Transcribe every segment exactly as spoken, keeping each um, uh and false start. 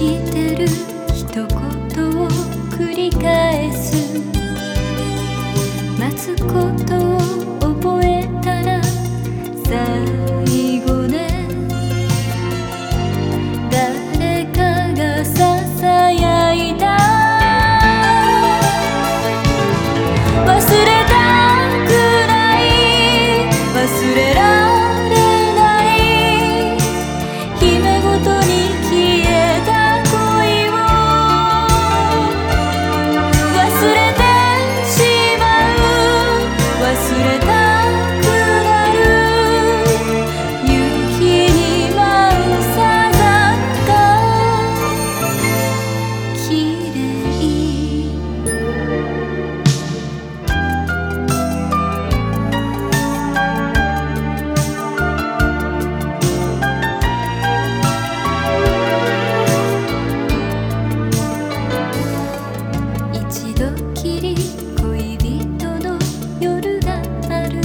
してる一言を繰り返す。待つことを覚えたら最後ね。誰かがささやいた忘れたくない忘れられない姫ごとに消えた恋を忘れてしまう忘れたくなる雪に舞うさざがきれい。一度きり恋人の夜がある。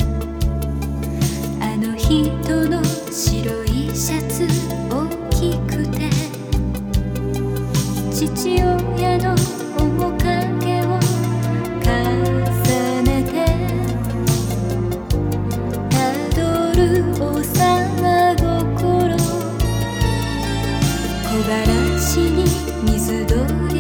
あの人の白いシャツ大きくて父親の面影を重ねてたどる幼心木枯らしに水鳥